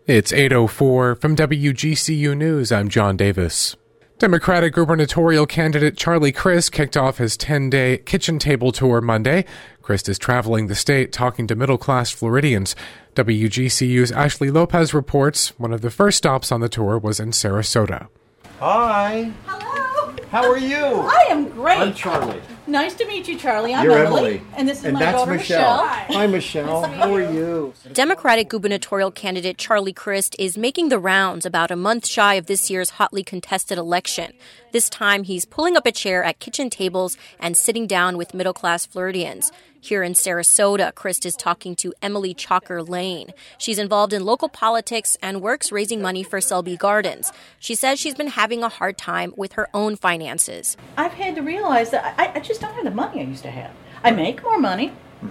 It's 8:04 from WGCU News. I'm John Davis. Democratic gubernatorial candidate Charlie Crist kicked off his 10-day kitchen table tour Monday. Crist is traveling the state talking to middle-class Floridians. WGCU's Ashley Lopez reports one of the first stops on the tour was in Sarasota. Hi. Hello. How are you? I am great. I'm Charlie. Nice to meet you, Charlie. I'm You're Emily. And this is my that's daughter, Michelle. Michelle. Hi, Michelle. How are you? Democratic gubernatorial candidate Charlie Crist is making the rounds about a month shy of this year's hotly contested election. This time, he's pulling up a chair at kitchen tables and sitting down with middle-class Floridians. Here in Sarasota, Crist is talking to Emily Chalker Lane. She's involved in local politics and works raising money for Selby Gardens. She says she's been having a hard time with her own finances. I've had to realize that I just don't have the money I used to have. I make more money.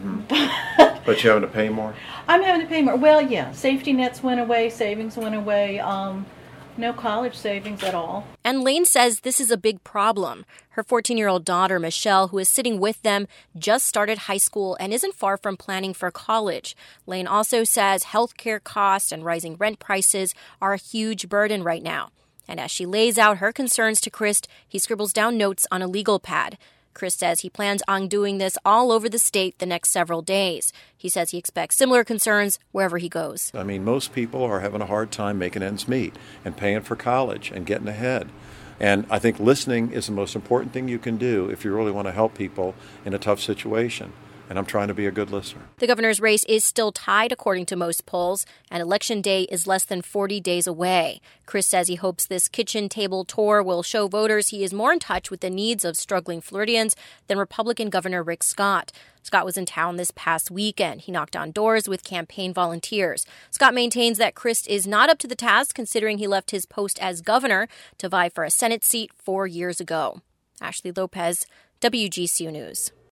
But you're having to pay more? I'm having to pay more. Well, yeah, safety nets went away, savings went away, no college savings at all. And Lane says this is a big problem. Her 14-year-old daughter, Michelle, who is sitting with them, just started high school and isn't far from planning for college. Lane also says healthcare costs and rising rent prices are a huge burden right now. And as she lays out her concerns to Crist, he scribbles down notes on a legal pad. Crist says he plans on doing this all over the state the next several days. He says he expects similar concerns wherever he goes. I mean, most people are having a hard time making ends meet and paying for college and getting ahead. And I think listening is the most important thing you can do if you really want to help people in a tough situation. And I'm trying to be a good listener. The governor's race is still tied, according to most polls, and Election Day is less than 40 days away. Crist says he hopes this kitchen table tour will show voters he is more in touch with the needs of struggling Floridians than Republican Governor Rick Scott. Scott was in town this past weekend. He knocked on doors with campaign volunteers. Scott maintains that Crist is not up to the task, considering he left his post as governor to vie for a Senate seat 4 years ago. Ashley Lopez, WGCU News.